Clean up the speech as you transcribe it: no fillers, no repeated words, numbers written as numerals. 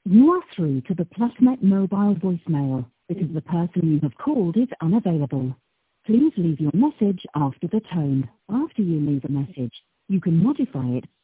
You are through to the PlusNet mobile voicemail because the person you have called is unavailable. Please leave your message after the tone. After you leave a message, you can modify it